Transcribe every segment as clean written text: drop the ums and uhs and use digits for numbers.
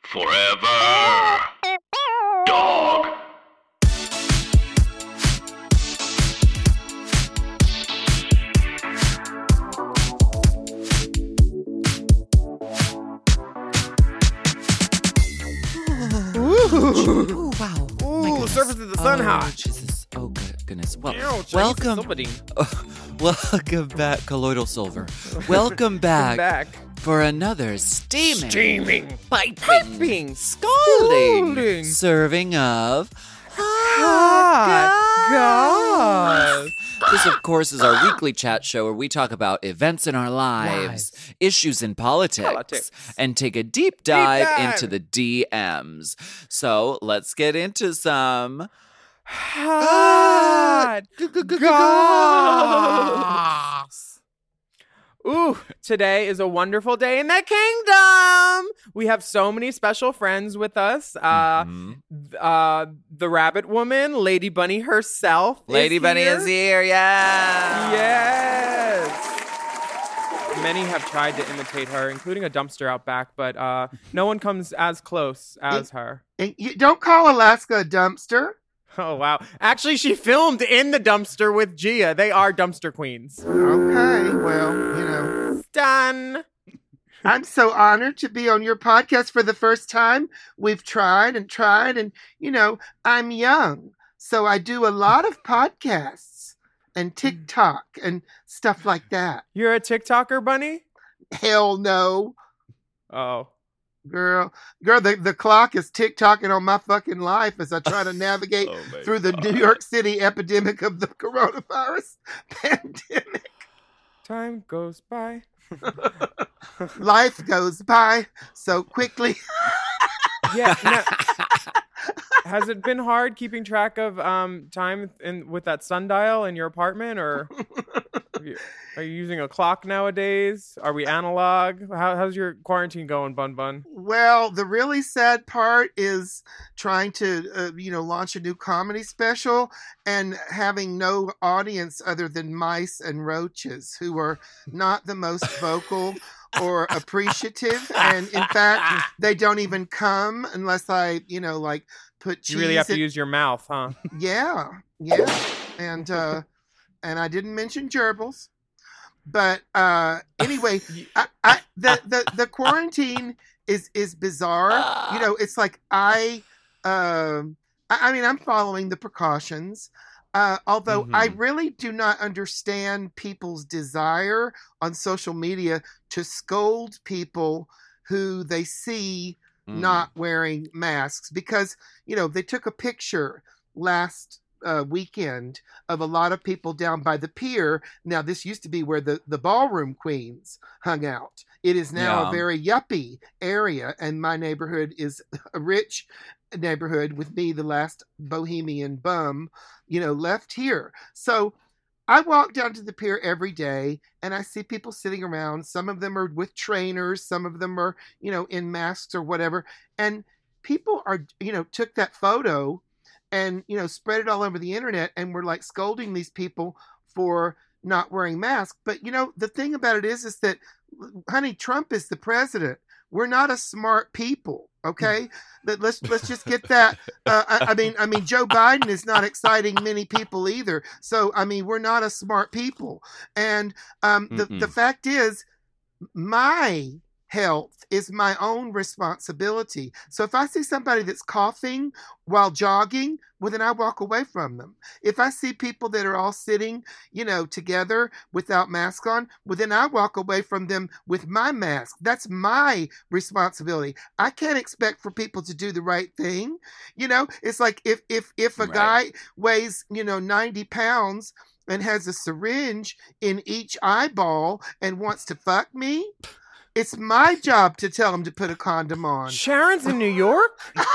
Forever. Dog. Ooh, wow. Ooh, surface of the sun hot. Jesus. Oh, goodness. Well, Ouch, welcome. Somebody. Welcome back, Colloidal Silver. Welcome back, for another steaming, piping, scalding serving of Hot goss. This, of course, is our weekly chat show where we talk about events in our lives, issues in politics, and take a deep dive into the DMs. So let's get into some hot goss. Ooh, today is a wonderful day in the kingdom. We have so many special friends with us. The rabbit woman, Lady Bunny herself. Lady Bunny is here, yeah. Yes. Many have tried to imitate her, including a dumpster out back, but no one comes as close as her. And you don't call Alaska a dumpster. Oh, wow. Actually, she filmed in the dumpster with Gia. They are dumpster queens. Okay, well, Done. I'm so honored to be on your podcast for the first time. We've tried, and, I'm young. So I do a lot of podcasts and TikTok and stuff like that. You're a TikToker, Bunny? Hell no. Oh. Girl, the clock is tick-tocking on my fucking life as I try to navigate through the New York City epidemic of the coronavirus pandemic. Time goes by. Life goes by so quickly. Yeah. No. Has it been hard keeping track of time with that sundial in your apartment, or are you using a clock nowadays? Are we analog? How's your quarantine going, Bun Bun? Well, the really sad part is trying to, launch a new comedy special and having no audience other than mice and roaches who are not the most vocal or appreciative. And in fact, they don't even come unless I, put cheese. You really have to use your mouth, huh? Yeah. And I didn't mention gerbils. But anyway, the quarantine is bizarre. It's like I'm following the precautions. Although I really do not understand people's desire on social media to scold people who they see not wearing masks, because they took a picture last weekend of a lot of people down by the pier. Now, this used to be where the ballroom queens hung out. It is now a very yuppie area, and my neighborhood is a rich neighborhood with me, the last bohemian bum, left here. So I walk down to the pier every day and I see people sitting around. Some of them are with trainers. Some of them are, in masks or whatever. And people are, took that photo and, spread it all over the internet and were like scolding these people for not wearing masks. But, the thing about it is that, honey, Trump is the president. We're not a smart people. Okay, let's just get that. I mean, Joe Biden is not exciting many people either. So, we're not a smart people. And the fact is, my health is my own responsibility. So if I see somebody that's coughing while jogging, well, then I walk away from them. If I see people that are all sitting, together without mask on, well, then I walk away from them with my mask. That's my responsibility. I can't expect for people to do the right thing. It's like if a guy weighs, 90 pounds and has a syringe in each eyeball and wants to fuck me, it's my job to tell him to put a condom on. Sharon's in New York?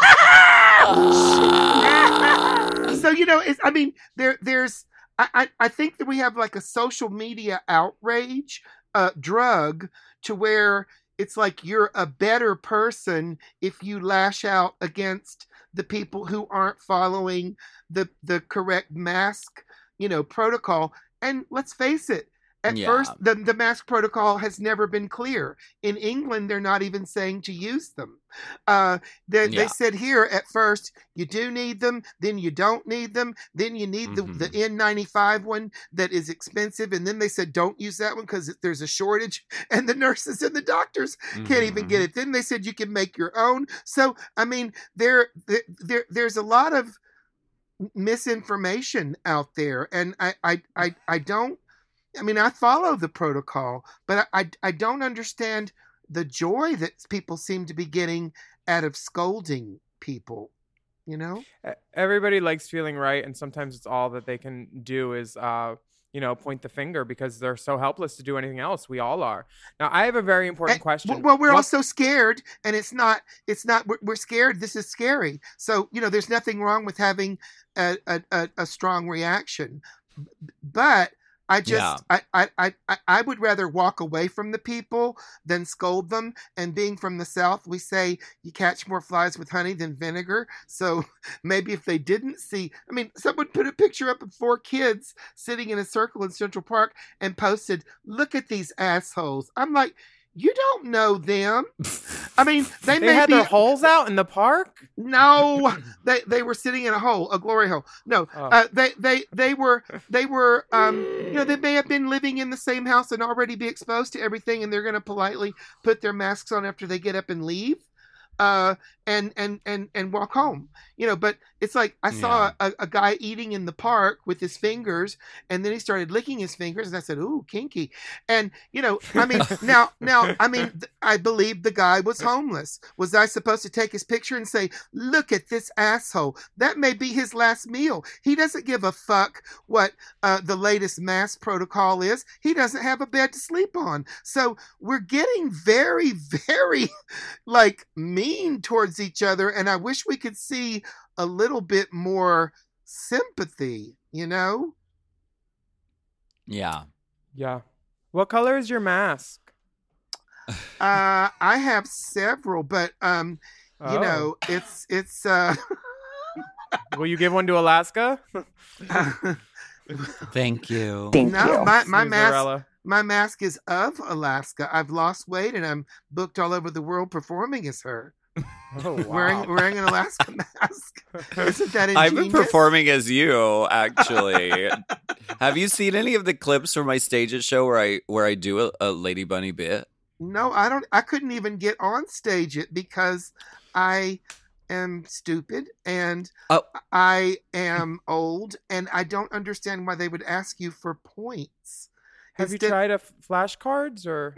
So, there's I think that we have like a social media outrage drug to where it's like you're a better person if you lash out against the people who aren't following the correct mask, protocol. And let's face it, At first, the mask protocol has never been clear. In England, they're not even saying to use them. They said here at first, you do need them, then you don't need them, then you need the N95 one that is expensive, and then they said don't use that one because there's a shortage, and the nurses and the doctors can't even get it. Then they said you can make your own. So, I mean, there's a lot of misinformation out there, and I don't. I mean, I follow the protocol, but I don't understand the joy that people seem to be getting out of scolding people, you know? Everybody likes feeling right, and sometimes it's all that they can do is, point the finger because they're so helpless to do anything else. We all are. Now, I have a very important question. Well, we're all so scared, and we're scared. This is scary. So, there's nothing wrong with having a strong reaction. But I would rather walk away from the people than scold them. And being from the South, we say you catch more flies with honey than vinegar. So maybe if they didn't see, someone put a picture up of 4 kids sitting in a circle in Central Park and posted, "Look at these assholes." I'm like, you don't know them. They had their holes out in the park. No, they were sitting in a glory hole. No, they were. They may have been living in the same house and already be exposed to everything, and they're going to politely put their masks on after they get up and leave, and walk home. But it's like I saw a guy eating in the park with his fingers, and then he started licking his fingers, and I said, "Ooh, kinky." And now, I believe the guy was homeless. Was I supposed to take his picture and say, "Look at this asshole"? That may be his last meal. He doesn't give a fuck what the latest mask protocol is. He doesn't have a bed to sleep on. So we're getting very, very mean towards each other, and I wish we could see a little bit more sympathy, Yeah. Yeah. What color is your mask? I have several, but it's Will you give one to Alaska? Thank you. No, my mask is of Alaska. I've lost weight and I'm booked all over the world performing as her. Oh, wow. Wearing an Alaska mask. Isn't that ingenious? I've been performing as you, actually. Have you seen any of the clips from my Stages show where I do a Lady Bunny bit? No, I don't. I couldn't even get on stage because I am stupid and I am old, and I don't understand why they would ask you for points. Have you tried flashcards or?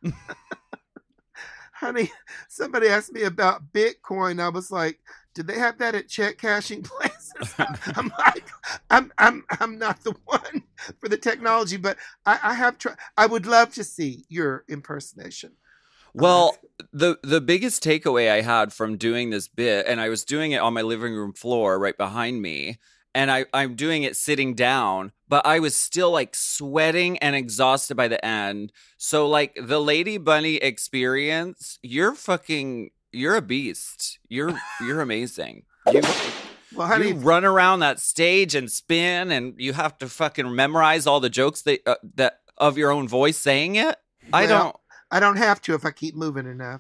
Honey, somebody asked me about Bitcoin. I was like, "Do they have that at check cashing places?" I'm like, I'm not the one for the technology, but I have tried. I would love to see your impersonation. Well, the biggest takeaway I had from doing this bit, and I was doing it on my living room floor right behind me, and I'm doing it sitting down, but I was still sweating and exhausted by the end. So the Lady Bunny experience, you're a beast. You're amazing. Well, honey, you run around that stage and spin, and you have to fucking memorize all the jokes that of your own voice saying it. I don't have to if I keep moving enough.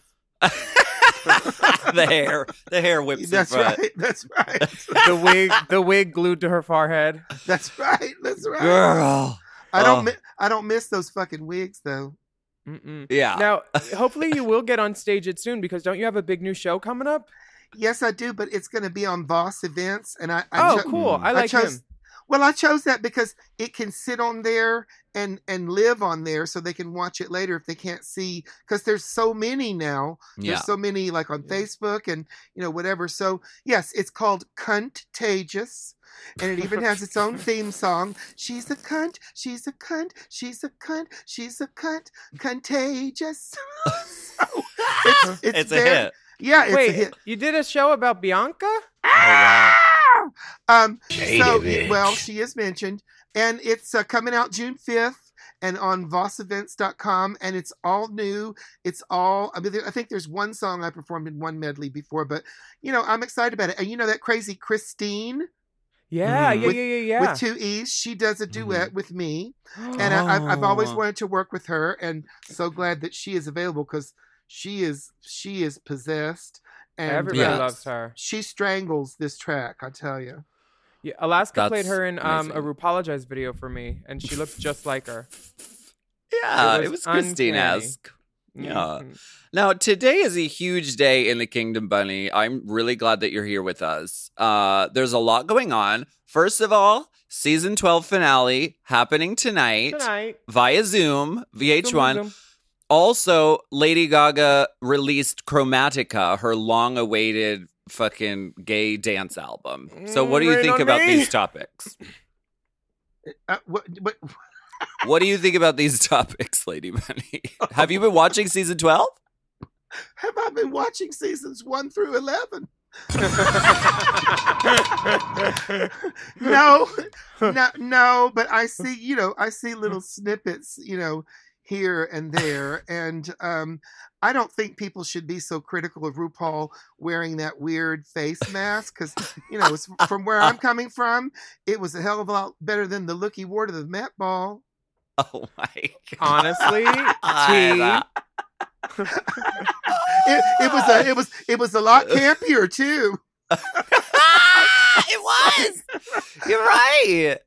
the hair whips. That's right. The wig glued to her forehead. That's right. Girl. I don't miss those fucking wigs though. Mm-mm. Yeah. Now, hopefully you will get on stage it soon, because don't you have a big new show coming up? Yes, I do, but it's going to be on Voss Events, and cool. I like him. Well, I chose that because it can sit on there and live on there, so they can watch it later if they can't see, because there's so many now. Yeah. There's so many on Facebook and whatever. So yes, it's called Cuntagious, and it even has its own theme song. She's a cunt. She's a cunt. She's a cunt. She's a cunt. Contagious. So it's a hit. Yeah, it's a hit. You did a show about Bianca? Oh, wow. She is mentioned, and it's coming out June 5th and on vossevents.com, and it's all new. It's all, I think there's one song I performed in one medley before, but I'm excited about it. And that crazy Christine? Yeah, Mhm. yeah. With two E's. She does a duet with me. And I've always wanted to work with her, and so glad that she is available because she is possessed. And Everybody Yes. loves her. she strangles this track, I tell you. Yeah, Alaska played That's her in amazing. a RuPaul video for me, and she looked just like her. Yeah, it was was Christine-esque. uncanny. Yeah. Mhm. Now, today is a huge day in the Kingdom, Bunny. I'm really glad that you're here with us. There's a lot going on. First of all, season 12 finale happening tonight via Zoom, VH1. Zoom. Also, Lady Gaga released Chromatica, her long-awaited fucking gay dance album. So what do you Rain think on about me. these topics? What What do you think about these topics, Lady Bunny? Have you been watching season 12? have I been watching seasons 1 through 11? No, but I see little snippets, here and there, and I don't think people should be so critical of RuPaul wearing that weird face mask because, it's, from where I'm coming from, it was a hell of a lot better than the look he wore to the Met Ball. Oh my God. Honestly, It was a lot campier too. It was. You're right.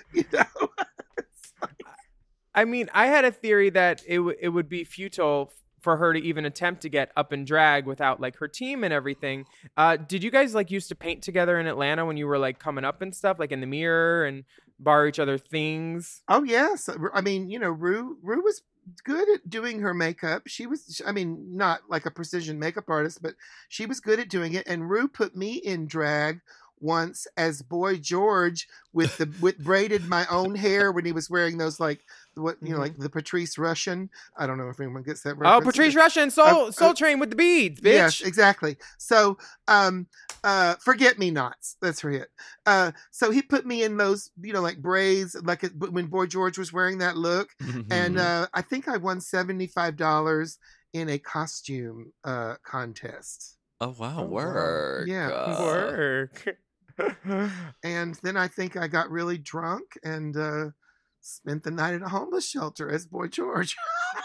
I mean, I had a theory that it would be futile for her to even attempt to get up in drag without like her team and everything. Did you guys like used to paint together in Atlanta when you were like coming up and stuff, like in the mirror and borrow each other things? Oh yes, I mean, Rue was good at doing her makeup. She was, not like a precision makeup artist, but she was good at doing it. And Rue put me in drag once as Boy George with braided my own hair when he was wearing those like the Patrice Rushen. I don't know if anyone gets that reference. Oh, Patrice Rushen, Soul Train with the beads, bitch. Yes, exactly. So, Forget Me Nots. That's her hit. So he put me in those, like braids, like when Boy George was wearing that look, and I think I won $75 in a costume contest. Oh wow, Oh, work. Yeah. Work. And then I think I got really drunk and spent the night at a homeless shelter as Boy George.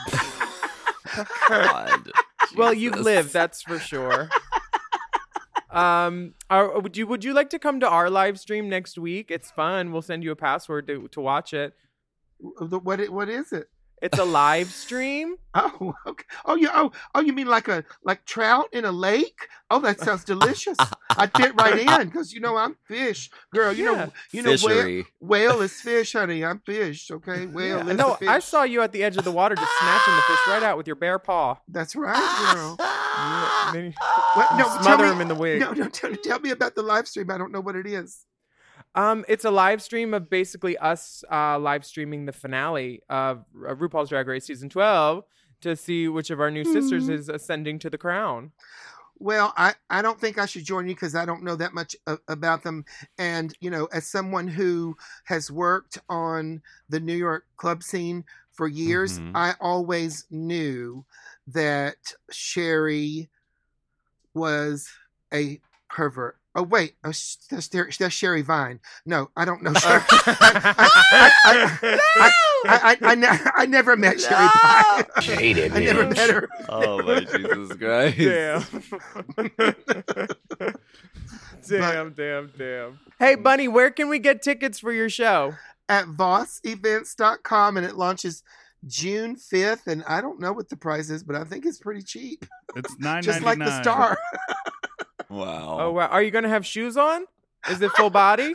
God. Well, you've Jesus. lived, that's for sure. Would you like to come to our live stream next week? It's fun. We'll send you a password to watch it. What is it? It's a live stream. Oh, okay. You mean like trout in a lake? Oh, that sounds delicious. I'd fit right in because I'm fish, girl. You know, Fishery. whale is fish, honey. I'm fish. Okay, whale is No, fish. I saw you at the edge of the water just snatching the fish right out with your bare paw. That's right, girl. Then you What? No, smother him in the wig. No, tell me about the live stream. I don't know what it is. It's a live stream of basically us live streaming the finale of RuPaul's Drag Race season 12 to see which of our new sisters is ascending to the crown. Well, I don't think I should join you because I don't know that much about them. And, as someone who has worked on the New York club scene for years, I always knew that Sherry was a pervert. Oh, wait. Oh, that's Sherry Vine. No, I don't know Sherry. I never met Sherry Vine. Jaded I never bitch. met her. Oh my Jesus Christ. Damn. Hey, Bunny, where can we get tickets for your show? At vossevents.com, and it launches June 5th. And I don't know what the price is, but I think it's pretty cheap. It's $9.99. Just like the Star. Wow. Oh, wow. Are you going to have shoes on? Is it full body?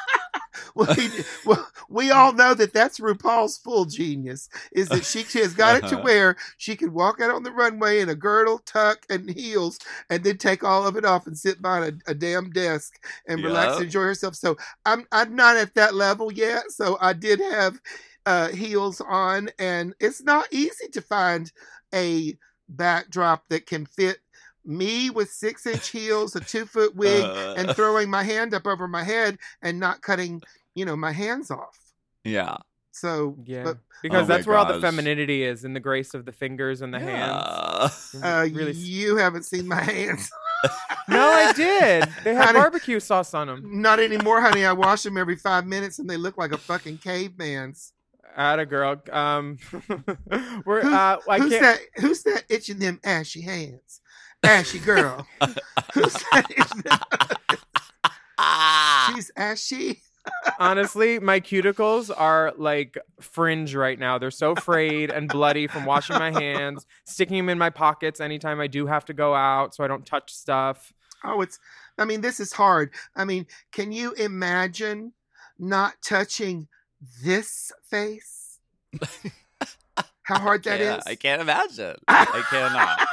Well, we all know that that's RuPaul's full genius, is that she has got it to where she can walk out on the runway in a girdle, tuck, and heels, and then take all of it off and sit behind a damn desk and relax and enjoy herself. So I'm not at that level yet. So I did have heels on, and it's not easy to find a backdrop that can fit me with 6-inch heels, a 2-foot wig, and throwing my hand up over my head and not cutting, my hands off. Yeah. So, Yeah. Because that's my where all the gosh. femininity is, in the grace of the fingers and the hands. Yeah. Really you haven't seen my hands. No, I did. They had Honey, barbecue sauce on them. Not anymore, honey. I wash them every 5 minutes and they look like a fucking caveman's. Atta girl. We're Who's that itching them ashy hands? Ashy girl. Who's that itching them? She's ashy. Honestly, my cuticles are like fringe right now. They're so frayed and bloody from washing my hands, sticking them in my pockets anytime I do have to go out so I don't touch stuff. Oh, this is hard. I mean, can you imagine not touching this face? How hard that is? I can't imagine. I cannot.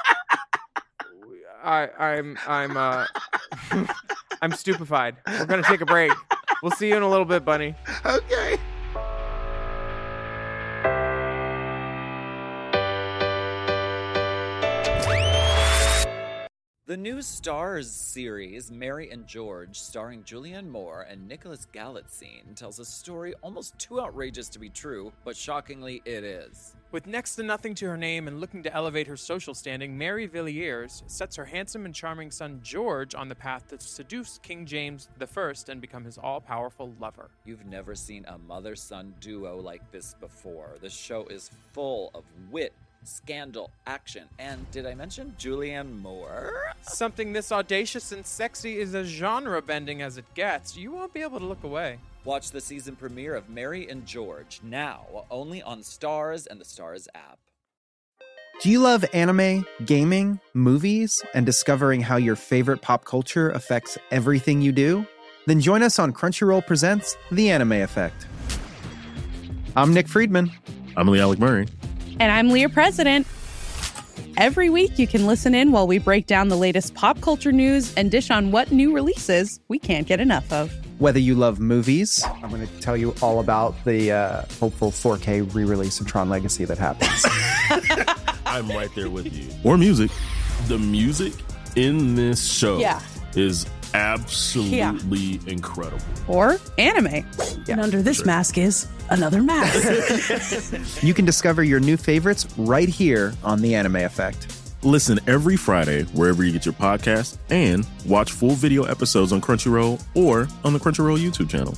I'm stupefied. We're gonna take a break. We'll see you in a little bit, Bunny. Okay. The new Stars series, Mary and George, starring Julianne Moore and Nicholas Galitzine, tells a story almost too outrageous to be true, but shockingly it is. With next to nothing to her name and looking to elevate her social standing, Mary Villiers sets her handsome and charming son George on the path to seduce King James I and become his all-powerful lover. You've never seen a mother-son duo like this before. The show is full of wit, scandal, action, and did I mention Julianne Moore? Something this audacious and sexy is as genre-bending as it gets. You won't be able to look away. Watch the season premiere of Mary and George now, only on Stars and the Stars app. Do you love anime, gaming, movies, and discovering how your favorite pop culture affects everything you do? Then join us on Crunchyroll Presents The Anime Effect. I'm Nick Friedman. I'm Lee Alec Murray. And I'm Leah President. Every week you can listen in while we break down the latest pop culture news and dish on what new releases we can't get enough of. Whether you love movies, I'm going to tell you all about the hopeful 4K re-release of Tron Legacy that happens. I'm right there with you. Or music. The music in this show is absolutely incredible. Or anime. And under this mask is another mask. you can discover your new favorites right here on The Anime Effect. Listen every Friday wherever you get your podcasts and watch full video episodes on Crunchyroll or on the Crunchyroll YouTube channel.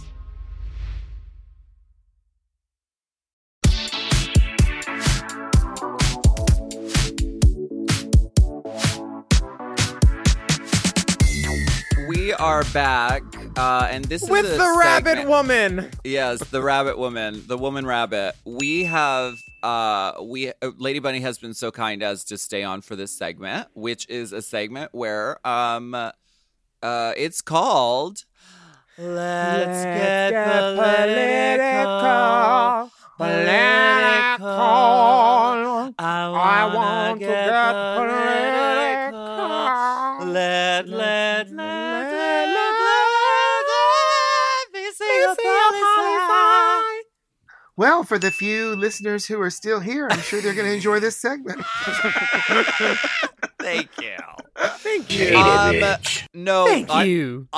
We are back, and this is with a the rabbit segment. woman. Yes, the rabbit woman, the woman rabbit. We have, Lady Bunny has been so kind as to stay on for this segment, which is a segment where, it's called Let's Get Political. I want to get political. Let me see your policy. Well, for the few listeners who are still here, I'm sure they're going to enjoy this segment. Thank you. Thank you. No, Thank you.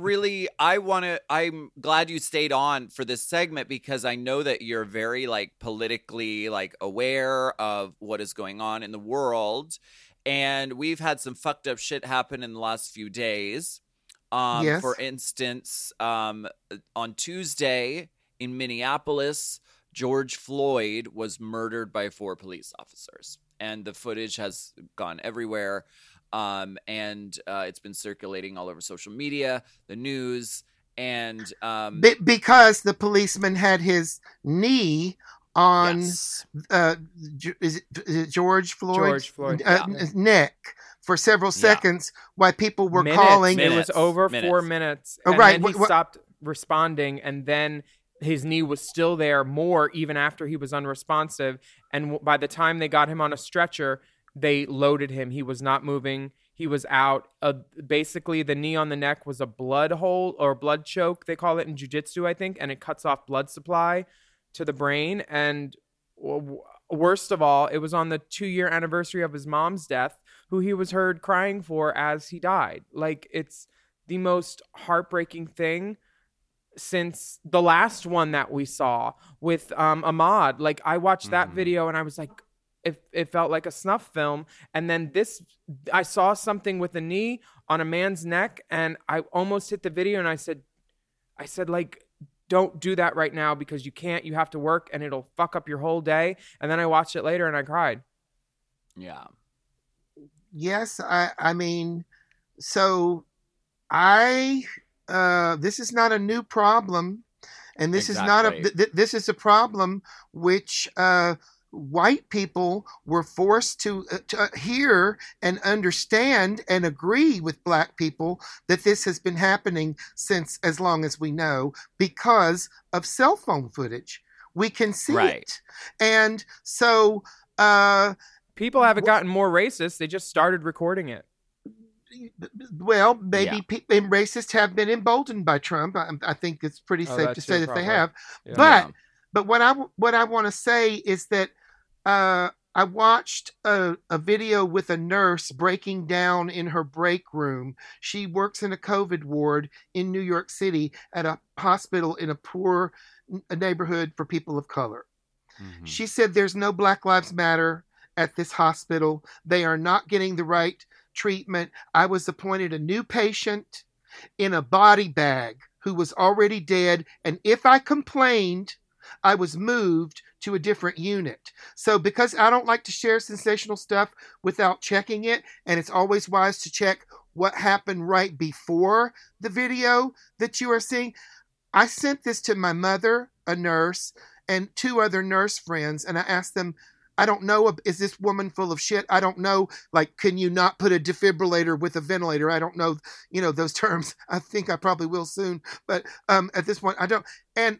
I'm glad you stayed on for this segment because I know that you're very politically aware of what is going on in the world. And we've had some fucked up shit happen in the last few days. Yes. For instance, on Tuesday in Minneapolis, George Floyd was murdered by 4 police officers. And the footage has gone everywhere. And it's been circulating all over social media, the news, and because the policeman had his knee on yes. Is it George Floyd? Yeah. Neck for several seconds while people were Minutes. calling. It was over Minutes. 4 minutes. Oh, And right. then he stopped responding, and then his knee was still there more even after he was unresponsive. And by the time they got him on a stretcher, they loaded him. He was not moving. He was out. Basically, the knee on the neck was a blood hole or blood choke, they call it in jiu-jitsu, I think, and it cuts off blood supply to the brain. And worst of all, it was on the 2-year anniversary of his mom's death, who he was heard crying for as he died. It's the most heartbreaking thing since the last one that we saw with Ahmaud. I watched that video and I was like, it felt like a snuff film. And then I saw something with a knee on a man's neck, and I almost hit the video, and I said like, don't do that right now, because you have to work and it'll fuck up your whole day. And then I watched it later and I cried. Yeah. Yes. I mean, so this is not a new problem, and this this is a problem which white people were forced to hear and understand and agree with black people that this has been happening since as long as we know, because of cell phone footage. We can see it. And so people haven't gotten more racist. They just started recording it. Well, maybe racists have been emboldened by Trump. I think it's pretty safe to say that they have. Yeah. But what I want to say is that I watched a video with a nurse breaking down in her break room. She works in a COVID ward in New York City at a hospital in a poor neighborhood for people of color. Mm-hmm. She said there's no Black Lives Matter at this hospital. They are not getting the right treatment. I was appointed a new patient in a body bag who was already dead, and if I complained, I was moved to a different unit. So because I don't like to share sensational stuff without checking it, and it's always wise to check what happened right before the video that you are seeing, I sent this to my mother, a nurse, and 2 other nurse friends, and I asked them, I don't know, is this woman full of shit? I don't know, like, can you not put a defibrillator with a ventilator? I don't know, those terms. I think I probably will soon. But at this point, I don't. And,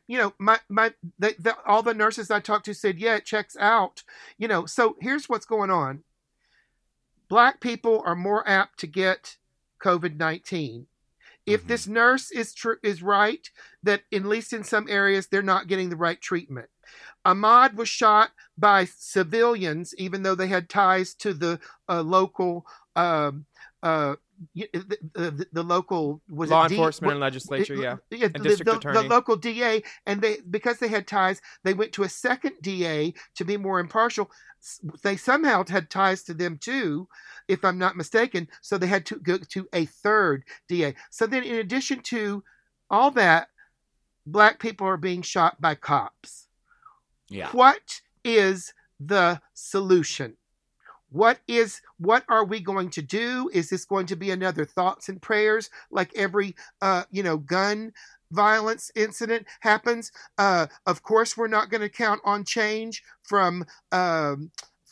all the nurses I talked to said, yeah, it checks out. So here's what's going on. Black people are more apt to get COVID-19. If this nurse is right, that at least in some areas, they're not getting the right treatment. Ahmaud was shot by civilians, even though they had ties to the local the local law enforcement and legislature, and district attorney, the local DA, and because they had ties, they went to a second DA to be more impartial. They somehow had ties to them too, if I'm not mistaken. So they had to go to a third DA. So then, in addition to all that, black people are being shot by cops. Yeah. What is the solution? What are we going to do? Is this going to be another thoughts and prayers like every gun violence incident happens? Of course, we're not going to count on change from the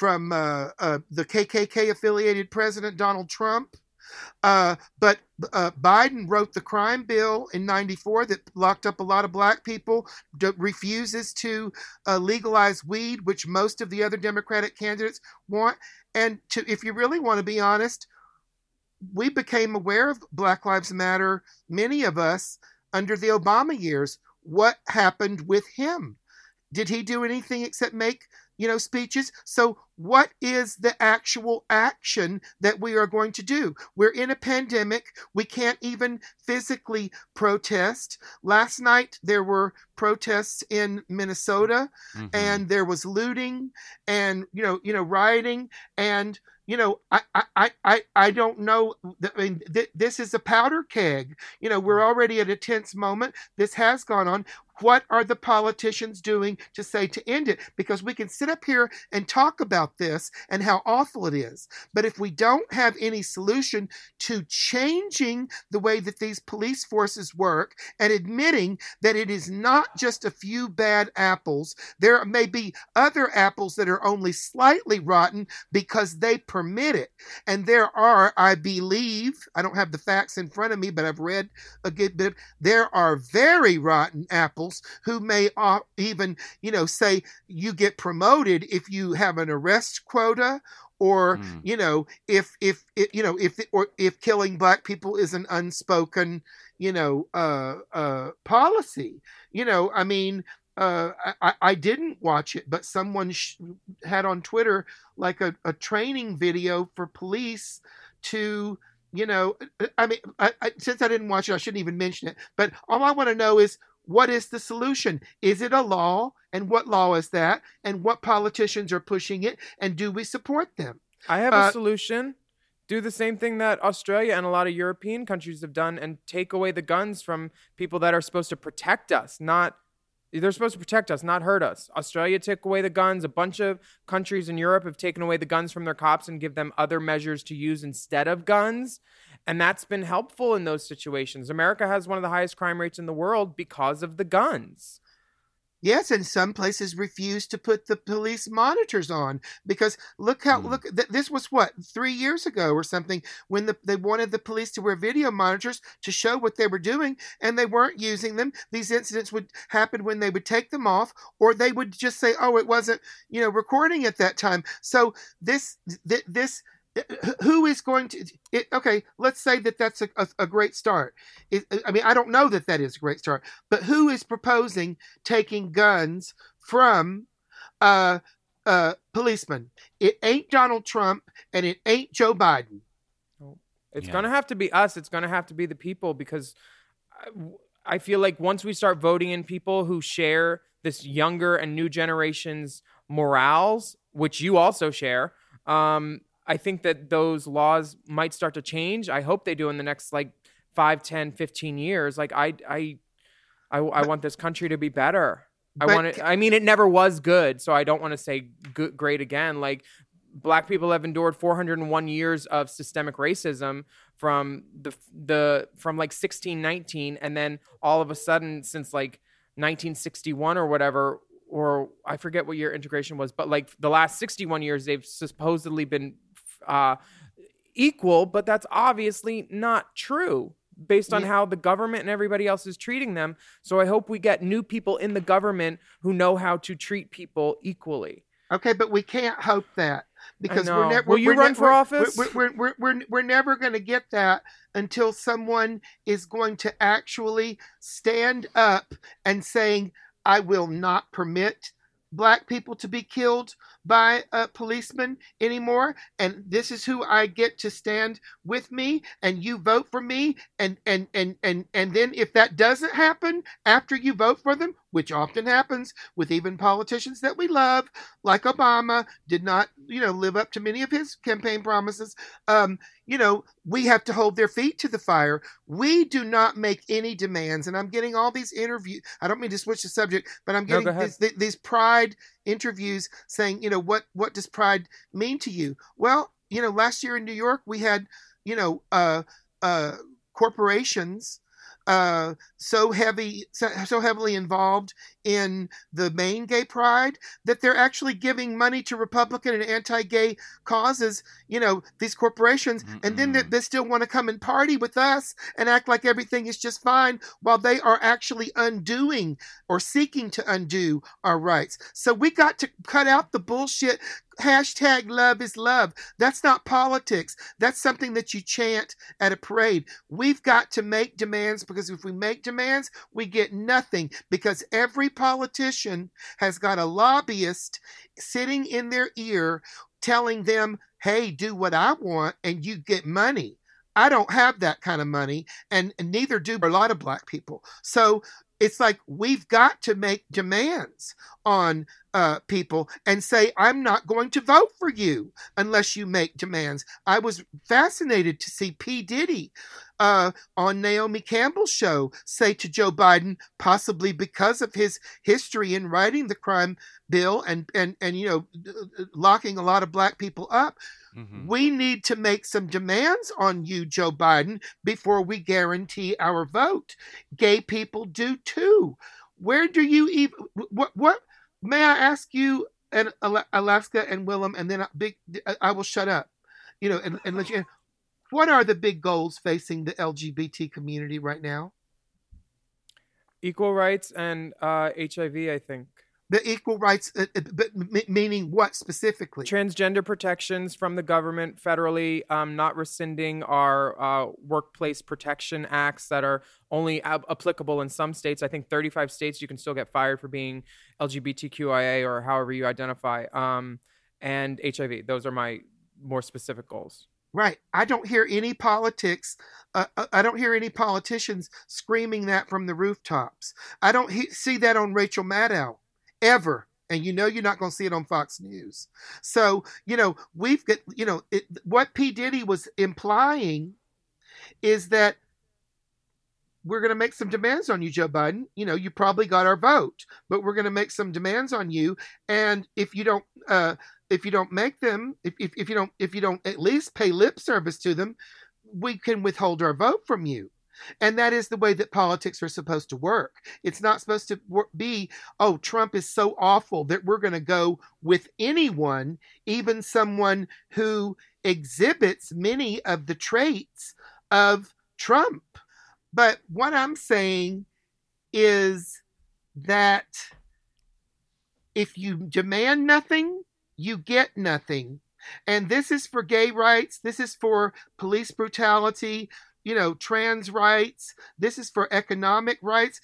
KKK affiliated president Donald Trump. But Biden wrote the crime bill in '94 that locked up a lot of black people, refuses to legalize weed, which most of the other Democratic candidates want. And if you really want to be honest, we became aware of Black Lives Matter, many of us, under the Obama years. What happened with him? Did he do anything except make speeches? So what is the actual action that we are going to do? We're in a pandemic. We can't even physically protest. Last night, there were protests in Minnesota, and there was looting and, rioting. And, I don't know. I mean, this is a powder keg. We're already at a tense moment. This has gone on. What are the politicians doing to end it? Because we can sit up here and talk about this and how awful it is. But if we don't have any solution to changing the way that these police forces work and admitting that it is not just a few bad apples, there may be other apples that are only slightly rotten because they permit it. And there are, I believe, I don't have the facts in front of me, but I've read a good bit, there are very rotten apples who may even, say you get promoted if you have an arrest quota, or if killing black people is an unspoken policy. I didn't watch it, but someone had on Twitter like a training video for police to. Since I didn't watch it, I shouldn't even mention it. But all I want to know is, what is the solution? Is it a law? And what law is that? And what politicians are pushing it? And do we support them? I have a solution. Do the same thing that Australia and a lot of European countries have done and take away the guns from people that are supposed to protect us. They're supposed to protect us, not hurt us. Australia took away the guns. A bunch of countries in Europe have taken away the guns from their cops and give them other measures to use instead of guns. And that's been helpful in those situations. America has one of the highest crime rates in the world because of the guns. Yes, and some places refuse to put the police monitors on because this was 3 years ago or something when they wanted the police to wear video monitors to show what they were doing, and they weren't using them. These incidents would happen when they would take them off, or they would just say, "Oh, it wasn't, recording at that time." So this. Who is going to? Okay, let's say that that's a great start. I don't know that is a great start, but who is proposing taking guns from policemen? It ain't Donald Trump, and it ain't Joe Biden. It's going to have to be us. It's going to have to be the people, because I feel like once we start voting in people who share this younger and new generation's morals, which you also share, I think that those laws might start to change. I hope they do in the next 5, 10, 15 years. I want this country to be better. It never was good, so I don't want to say great again. Black people have endured 401 years of systemic racism from 1619, and then all of a sudden since 1961 or whatever, or I forget what year integration was, but the last 61 years they've supposedly been equal, but that's obviously not true based on how the government and everybody else is treating them. So I hope we get new people in the government who know how to treat people equally. Okay, but we can't hope that, because Will you run for office? We're never going to get that until someone is going to actually stand up and saying, "I will not permit Black people to be killed by a policeman anymore, and this is who I get to stand with me, and you vote for me." And then if that doesn't happen after you vote for them, which often happens with even politicians that we love, like Obama did not live up to many of his campaign promises, we have to hold their feet to the fire. We do not make any demands. And I'm getting all these interviews. I don't mean to switch the subject, but I'm getting these Pride interviews saying, what does Pride mean to you? Well, last year in New York, we had, corporations so heavily involved in the main gay pride that they're actually giving money to Republican and anti-gay causes, these corporations, and then they still want to come and party with us and act like everything is just fine while they are actually undoing or seeking to undo our rights. So we got to cut out the bullshit. Hashtag love is love. That's not politics. That's something that you chant at a parade. We've got to make demands, because if we make demands, we get nothing, because every politician has got a lobbyist sitting in their ear telling them, "Hey, do what I want and you get money." I don't have that kind of money, and neither do a lot of Black people. So it's we've got to make demands on people and say, "I'm not going to vote for you unless you make demands." I was fascinated to see P. Diddy on Naomi Campbell's show say to Joe Biden, possibly because of his history in writing the crime bill and locking a lot of Black people up, "We need to make some demands on you, Joe Biden, before we guarantee our vote." Gay people do too. Where do you even what may I ask you, and Alaska and Willem, and then I will shut up, and let you. What are the big goals facing the LGBT community right now? Equal rights and HIV, I think. The equal rights, but meaning what specifically? Transgender protections from the government federally, not rescinding our workplace protection acts that are only applicable in some states. I think 35 states you can still get fired for being LGBTQIA or however you identify. And HIV. Those are my more specific goals. Right. I don't hear any politics. I don't hear any politicians screaming that from the rooftops. I don't see that on Rachel Maddow ever. And you're not going to see it on Fox News. So, we've got, what P. Diddy was implying is that we're going to make some demands on you, Joe Biden. You probably got our vote, but we're going to make some demands on you. And if you don't make them, if you don't at least pay lip service to them, we can withhold our vote from you. And that is the way that politics are supposed to work. It's not supposed to be, oh, Trump is so awful that we're going to go with anyone, even someone who exhibits many of the traits of Trump. But what I'm saying is that if you demand nothing, you get nothing. And this is for gay rights. This is for police brutality, trans rights. This is for economic rights.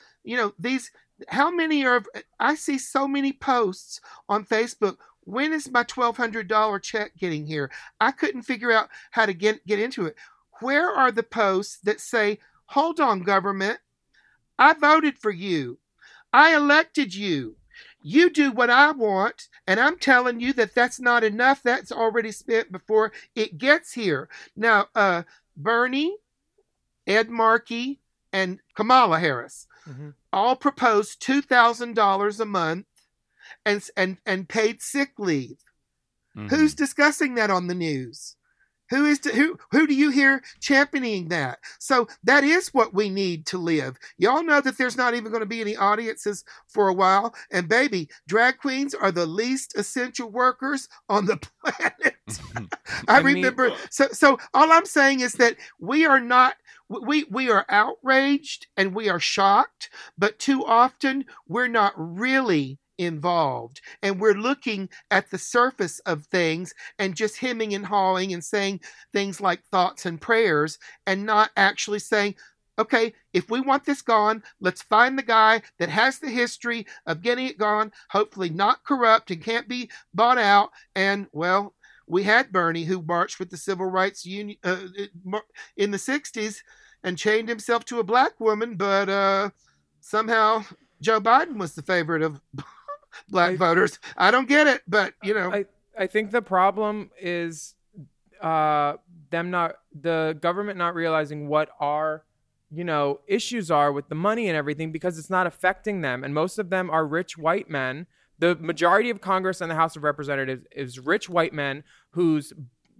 I see so many posts on Facebook. When is my $1,200 check getting here? I couldn't figure out how to get into it. Where are the posts that say, hold on, government, I voted for you. I elected you. You do what I want, and I'm telling you that that's not enough. That's already spent before it gets here. Now, Bernie, Ed Markey, and Kamala Harris all proposed $2,000 a month and paid sick leave. Who's discussing that on the news? Who do you hear championing that? So that is what we need to live. Y'all know that there's not even going to be any audiences for a while. And baby, drag queens are the least essential workers on the planet. I remember. So all I'm saying is that we are not. We are outraged and we are shocked, but too often we're not really involved, and we're looking at the surface of things and just hemming and hawing and saying things like thoughts and prayers, and not actually saying, okay, if we want this gone, let's find the guy that has the history of getting it gone, hopefully not corrupt and can't be bought out. And well, we had Bernie, who marched with the Civil Rights Union in the 60s and chained himself to a black woman, but somehow Joe Biden was the favorite of black voters. I don't get it, but I think the problem is the government not realizing what our issues are with the money and everything, because it's not affecting them, and most of them are rich white men. The majority of Congress and the House of Representatives is rich white men whose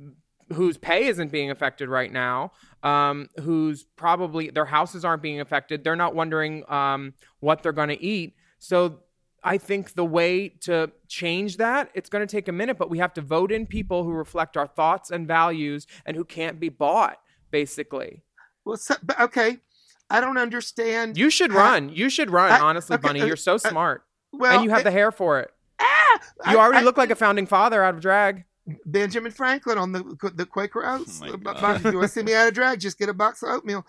pay isn't being affected right now, whose probably their houses aren't being affected. They're not wondering what they're going to eat. So I think the way to change that, it's going to take a minute, but we have to vote in people who reflect our thoughts and values and who can't be bought, basically. Well, okay. I don't understand. You should run. Honestly, okay, Bunny. You're so smart. And you have the hair for it. You already look like a founding father out of drag. Benjamin Franklin on the Quaker Oats. You want to see me out of drag? Just get a box of oatmeal.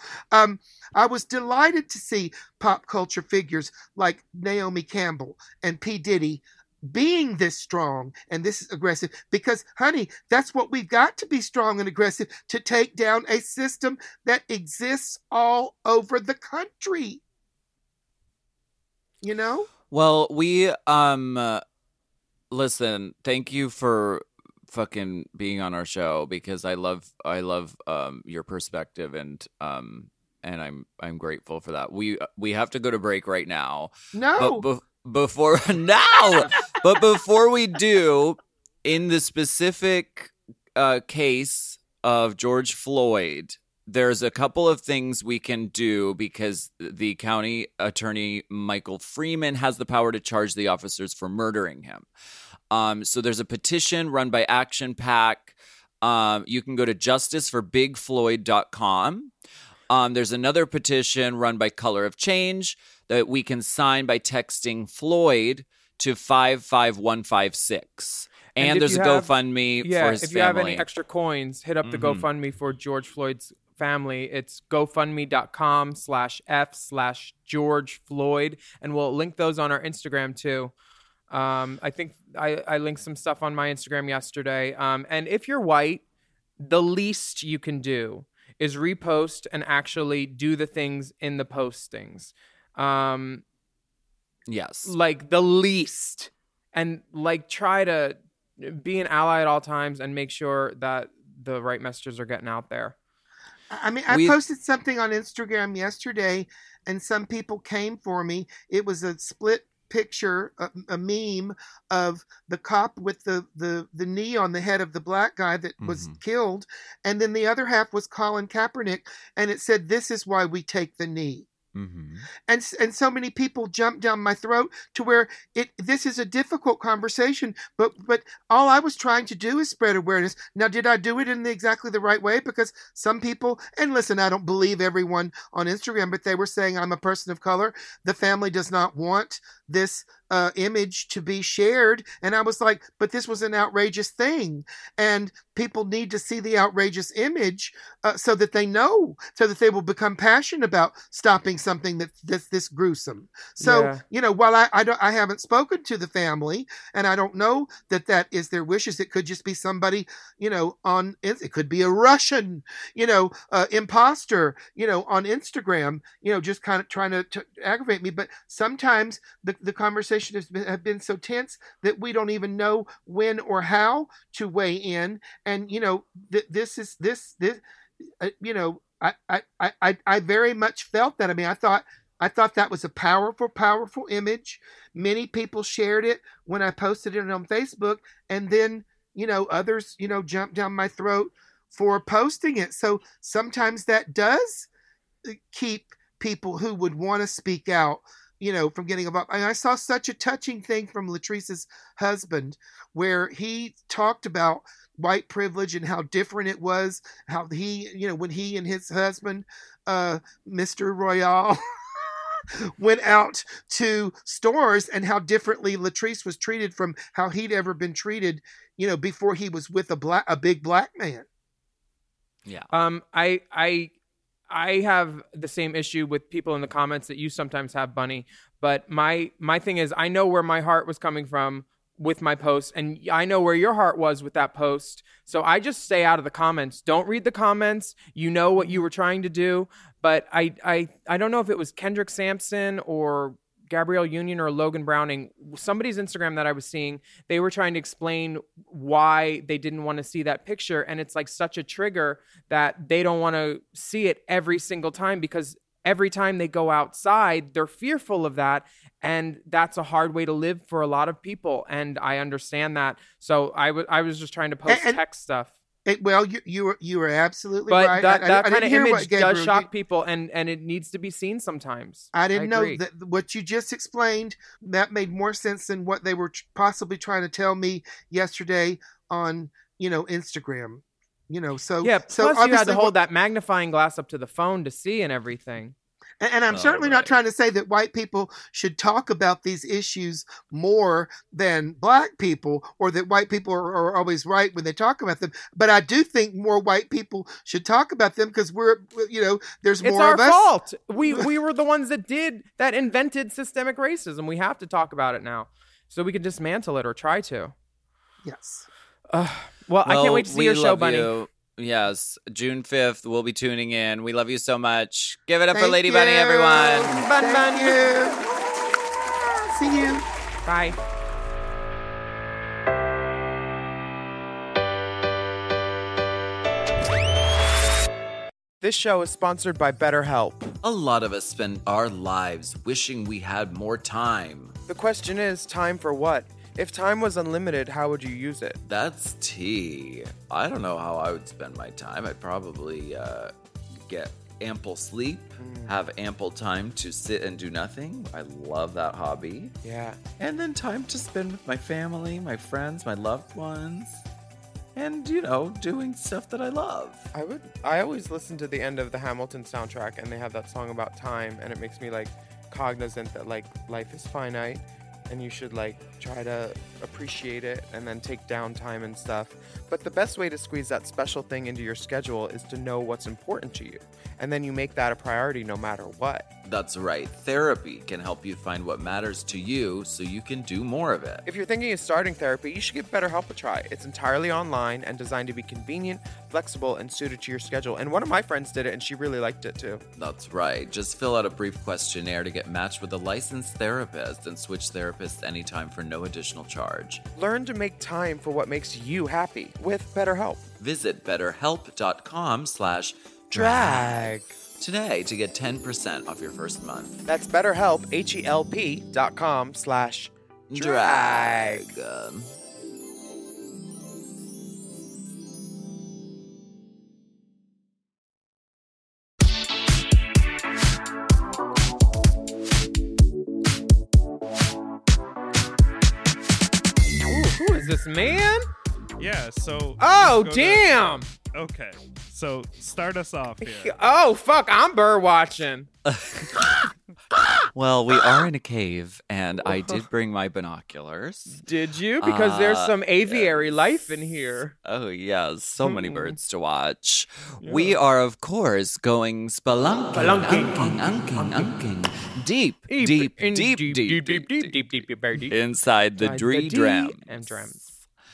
I was delighted to see pop culture figures like Naomi Campbell and P. Diddy being this strong and this aggressive, because, honey, that's what we've got to be strong and aggressive to take down a system that exists all over the country. Well, we listen, thank you for fucking being on our show, because I love your perspective, and I'm grateful for that. We have to go to break right now. No. But before now, but before we do, in the specific case of George Floyd, there's a couple of things we can do, because the county attorney, Michael Freeman, has the power to charge the officers for murdering him. So there's a petition run by Action PAC. You can go to justiceforbigfloyd.com. There's another petition run by Color of Change that we can sign by texting Floyd to 55156. And there's a GoFundMe for his family. If you have any extra coins, hit up the GoFundMe for George Floyd's family. It's gofundme.com/f/George Floyd. And we'll link those on our Instagram too. I think I linked some stuff on my Instagram yesterday. And if you're white, the least you can do is repost and actually do the things in the postings. Yes. Like the least. And like try to be an ally at all times and make sure that the right messages are getting out there. I mean, I posted something on Instagram yesterday and some people came for me. It was a split picture, a meme of the cop with the knee on the head of the black guy that was killed. And then the other half was Colin Kaepernick. And it said, "This is why we take the knee." Mm-hmm. And so many people jump down my throat to where this is a difficult conversation, but all I was trying to do is spread awareness. Now, did I do it in exactly the right way? Because some people, and listen, I don't believe everyone on Instagram, but they were saying I'm a person of color. The family does not want this image to be shared. And I was like, but this was an outrageous thing. And people need to see the outrageous image so that they know, so that they will become passionate about stopping something that's this gruesome. So, while I haven't spoken to the family and I don't know that is their wishes, it could just be somebody, it could be a Russian, imposter, on Instagram, just kind of trying to aggravate me. But sometimes the conversation have been so tense that we don't even know when or how to weigh in. And, I very much felt that. I mean, I thought that was a powerful, powerful image. Many people shared it when I posted it on Facebook, and then, others, jumped down my throat for posting it. So sometimes that does keep people who would want to speak out, from getting involved. And I saw such a touching thing from Latrice's husband where he talked about white privilege and how different it was, how he, when he and his husband, Mr. Royale, went out to stores and how differently Latrice was treated from how he'd ever been treated, before he was with a big black man. Yeah. I have the same issue with people in the comments that you sometimes have, Bunny. But my thing is, I know where my heart was coming from with my post, and I know where your heart was with that post. So I just stay out of the comments. Don't read the comments. You know what you were trying to do. But I don't know if it was Kendrick Sampson or Gabrielle Union or Logan Browning, somebody's Instagram that I was seeing, they were trying to explain why they didn't want to see that picture. And it's like such a trigger that they don't want to see it every single time, because every time they go outside, they're fearful of that. And that's a hard way to live for a lot of people. And I understand that. So I was just trying to post text stuff. You were absolutely but right. That kind of image Gabriel, does shock people, and it needs to be seen sometimes. I didn't know that what you just explained. That made more sense than what they were possibly trying to tell me yesterday on Instagram. So yeah. Plus, you had to hold that magnifying glass up to the phone to see and everything. And I'm certainly not trying to say that white people should talk about these issues more than black people, or that white people are always right when they talk about them. But I do think more white people should talk about them because there's more of us. It's our fault. We were the ones that invented systemic racism. We have to talk about it now so we can dismantle it, or try to. Yes. Well, I can't wait to see your show, Bunny. Yes, June 5th, we'll be tuning in. We love you so much. Give it up for Lady Bunny, everyone. Thank you. See you. Bye. This show is sponsored by BetterHelp. A lot of us spend our lives wishing we had more time. The question is, time for what? If time was unlimited, how would you use it? That's tea. I don't know how I would spend my time. I'd probably get ample sleep, have ample time to sit and do nothing. I love that hobby. Yeah. And then time to spend with my family, my friends, my loved ones. And, doing stuff that I love. I always listen to the end of the Hamilton soundtrack, and they have that song about time, and it makes me, cognizant that, life is finite. And you should try to appreciate it and then take downtime and stuff. But the best way to squeeze that special thing into your schedule is to know what's important to you. And then you make that a priority no matter what. That's right. Therapy can help you find what matters to you so you can do more of it. If you're thinking of starting therapy, you should give BetterHelp a try. It's entirely online and designed to be convenient, flexible, and suited to your schedule. And one of my friends did it, and she really liked it too. That's right. Just fill out a brief questionnaire to get matched with a licensed therapist and switch therapists anytime for no additional charge. Learn to make time for what makes you happy with BetterHelp. Visit betterhelp.com/drag today to get 10% off your first month. That's BetterHelp, HELP.com/drag. Who is this man? Yeah, so... Oh, damn! Okay, so start us off here. Oh, fuck, I'm bird watching. Well, we are in a cave, and I did bring my binoculars. Did you? Because there's some aviary life in here. Oh, yeah, so many birds to watch. Yeah. We are, of course, going spelunking, deep inside the Dreams.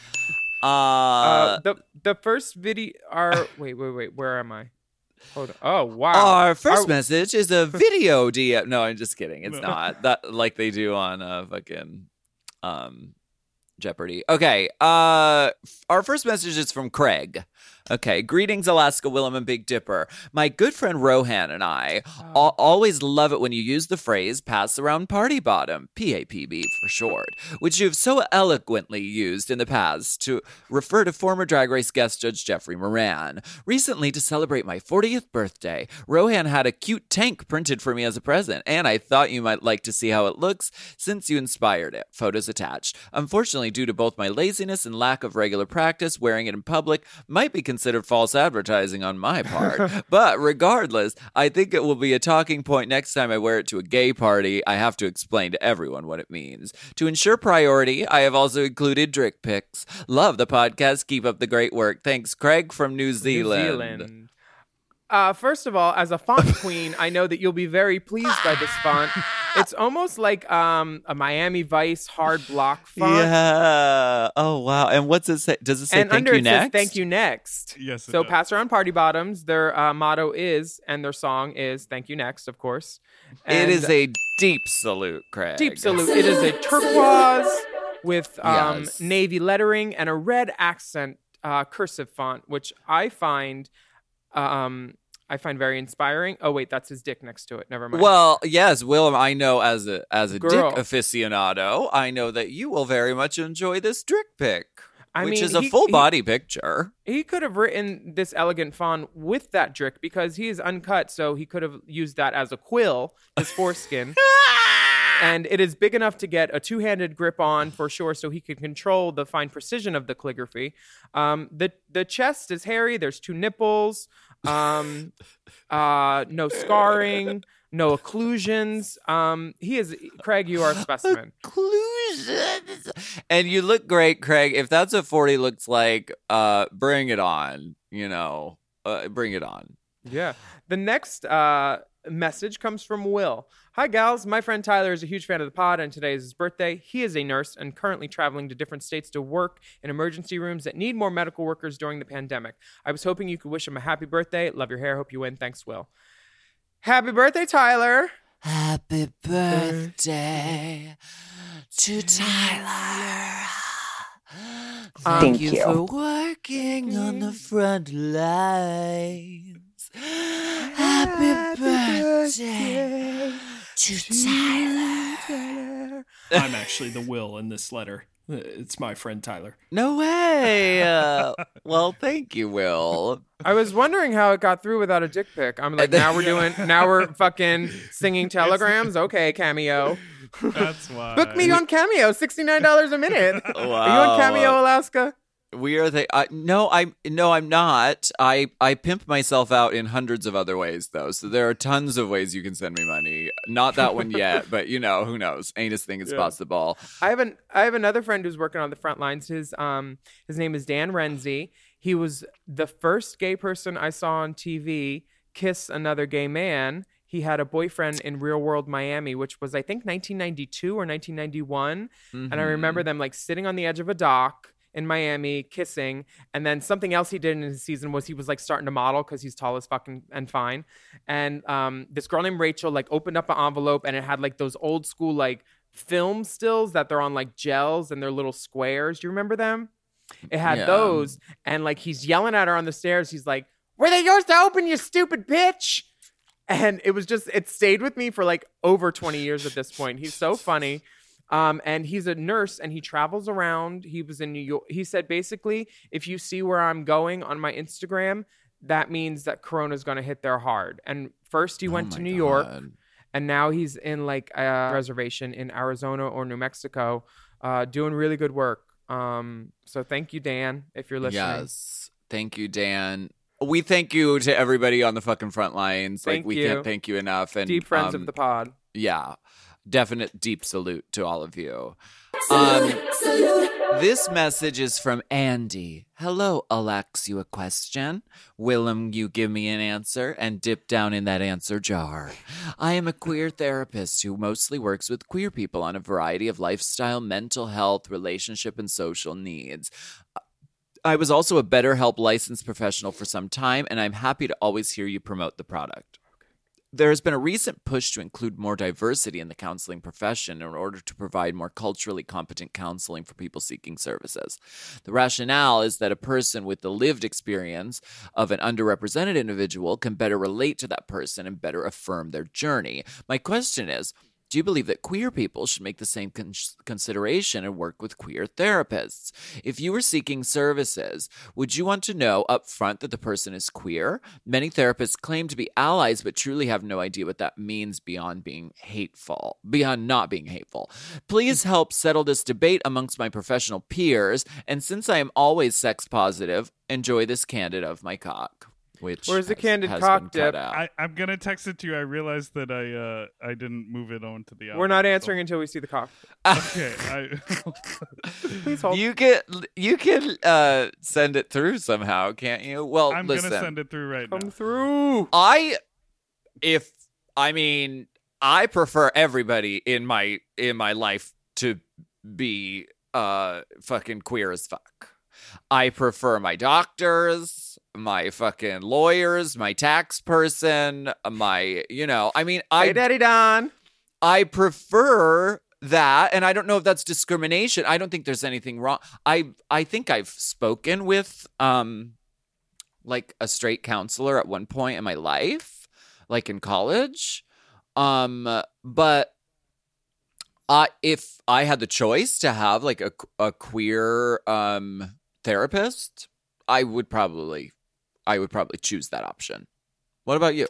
The first video wait, where am I? Hold on. Oh, wow. Our first message is a video DM. No, I'm just kidding. It's not. That like they do on fucking Jeopardy. Okay. Our first message is from Craig. Okay. Greetings, Alaska, Willem, and Big Dipper. My good friend Rohan and I always love it when you use the phrase pass around party bottom, PAPB for short, which you've so eloquently used in the past to refer to former Drag Race guest judge Jeffrey Moran. Recently, to celebrate my 40th birthday, Rohan had a cute tank printed for me as a present, and I thought you might like to see how it looks since you inspired it. Photos attached. Unfortunately, due to both my laziness and lack of regular practice, wearing it in public might be considered false advertising on my part. But regardless, I think it will be a talking point next time I wear it to a gay party. I have to explain to everyone what it means. To ensure priority, I have also included Drick pics. Love the podcast. Keep up the great work. Thanks, Craig from New Zealand. First of all, as a font queen, I know that you'll be very pleased by this font. It's almost like a Miami Vice hard block font. Yeah. Oh, wow. And what's it say? Does it say thank you next? Says thank you next. Yes. So pass around party bottoms. Their motto is, and their song is thank you next, of course. And it is a deep salute, Craig. Deep salute. It is a turquoise with navy lettering and a red accent cursive font, which I find very inspiring. Oh wait, that's his dick next to it. Never mind. Well, yes, Willem, I know as a dick aficionado, I know that you will very much enjoy this Drick pic, which is a full body picture. He could have written this elegant font with that Drick because he is uncut, so he could have used that as a quill, his foreskin. And it is big enough to get a two-handed grip on for sure, so he can control the fine precision of the calligraphy. The chest is hairy. There's 2 nipples. No scarring. No occlusions. Craig, you are a specimen. Occlusions. And you look great, Craig. If that's what 40 looks like, bring it on. Bring it on. Yeah. The next message comes from Will. Hi, gals. My friend Tyler is a huge fan of the pod, and today is his birthday. He is a nurse and currently traveling to different states to work in emergency rooms that need more medical workers during the pandemic. I was hoping you could wish him a happy birthday. Love your hair. Hope you win. Thanks, Will. Happy birthday, Tyler. Happy birthday to Tyler. Thank you for working on the front lines. Happy birthday to Tyler. I'm actually the Will in this letter. It's my friend Tyler. No way. Well, thank you, Will. I was wondering how it got through without a dick pic. I'm like, now we're fucking singing telegrams. Okay, Cameo. That's why. Book me on Cameo, $69 a minute. Wow. Are you on Cameo, Alaska? We are no, I'm not. I pimp myself out in hundreds of other ways, though. So there are tons of ways you can send me money. Not that one yet, but who knows? Anus thing is possible. I have another friend who's working on the front lines. His name is Dan Renzi. He was the first gay person I saw on TV kiss another gay man he had a boyfriend in Real World Miami, which was, I think, 1992 or 1991. And I remember them like sitting on the edge of a dock in Miami, kissing. And then something else he did in his season was he was like starting to model because he's tall as fucking and fine. And this girl named Rachel like opened up an envelope and it had like those old school like film stills that they're on like gels and they're little squares. Do you remember them? It had those. And like he's yelling at her on the stairs. He's like, "Were they yours to open, you stupid bitch?" And it was just, it stayed with me for like over 20 years at this point. He's so funny. And he's a nurse and he travels around. He was in New York. He said, basically, if you see where I'm going on my Instagram, that means that Corona is going to hit there hard. And first he went to New York and now he's in like a reservation in Arizona or New Mexico, doing really good work. So thank you, Dan, if you're listening. Yes. Thank you, Dan. We thank you to everybody on the fucking front lines. We can't thank you enough. And deep friends of the pod. Yeah. Definite deep salute to all of you. This message is from Andy. Hello, I'll ask you a question. Willem, you give me an answer and dip down in that answer jar. I am a queer therapist who mostly works with queer people on a variety of lifestyle, mental health, relationship, and social needs. I was also a BetterHelp licensed professional for some time, and I'm happy to always hear you promote the product. There has been a recent push to include more diversity in the counseling profession in order to provide more culturally competent counseling for people seeking services. The rationale is that a person with the lived experience of an underrepresented individual can better relate to that person and better affirm their journey. My question is, do you believe that queer people should make the same consideration and work with queer therapists? If you were seeking services, would you want to know up front that the person is queer? Many therapists claim to be allies, but truly have no idea what that means beyond not being hateful. Please help settle this debate amongst my professional peers. And since I am always sex positive, enjoy this candid of my cock. Where's the candid cock dip? I'm gonna text it to you. I realized that I didn't move it on to the. We're not answering until we see the cock. Okay. Please hold. You can send it through somehow, can't you? Well, I'm listen. gonna send it through right now. Come through. I prefer everybody in my life to be fucking queer as fuck. I prefer my doctors, my fucking lawyers, my tax person, Hey, Daddy Don. I prefer that, and I don't know if that's discrimination. I don't think there's anything wrong. I think I've spoken with like a straight counselor at one point in my life, like in college. But if I had the choice to have like a queer therapist, I would probably choose that option. What about you?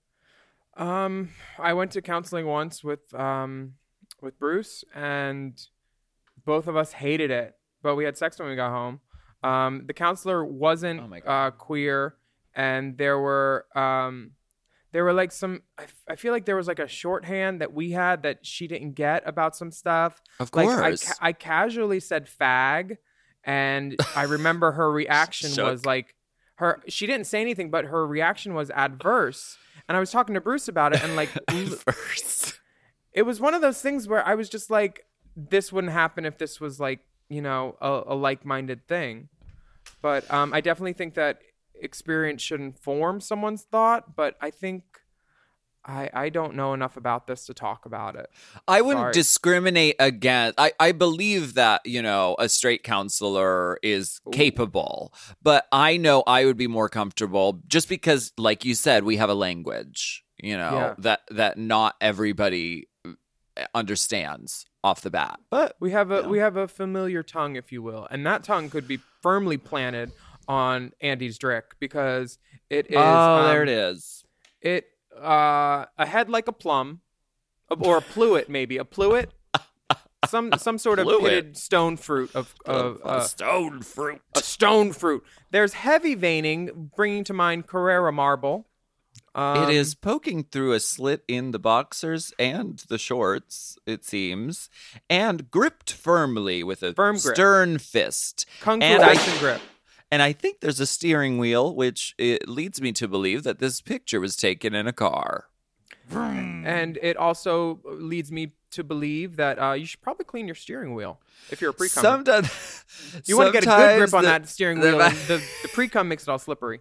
I went to counseling once with Bruce, and both of us hated it, but we had sex when we got home. The counselor wasn't queer, and there were like some. I feel like there was like a shorthand that we had that she didn't get about some stuff. Of course, like I casually said fag. And I remember her reaction was like, she didn't say anything, but her reaction was adverse. And I was talking to Bruce about it, and like, adverse. It was one of those things where I was just like, this wouldn't happen if this was like, a like-minded thing. But I definitely think that experience should inform someone's thought, but I think I don't know enough about this to talk about it. I wouldn't discriminate against. I believe that, a straight counselor is capable, but I know I would be more comfortable just because, like you said, we have a language, that not everybody understands off the bat. But we have a familiar tongue, if you will, and that tongue could be firmly planted on Andy's Drick because it is. Oh, there it is. A head like a plum, or a pluet, maybe a pluet, some sort of pitted stone fruit a stone fruit. A stone fruit. There's heavy veining, bringing to mind Carrara marble. It is poking through a slit in the boxers and the shorts, it seems, and gripped firmly with a stern fist. Kung Fu Dyson grip. And I think there's a steering wheel, which it leads me to believe that this picture was taken in a car. And it also leads me to believe that you should probably clean your steering wheel if you're a pre-cum. You want to get a good grip on that steering wheel. And the pre-cum makes it all slippery.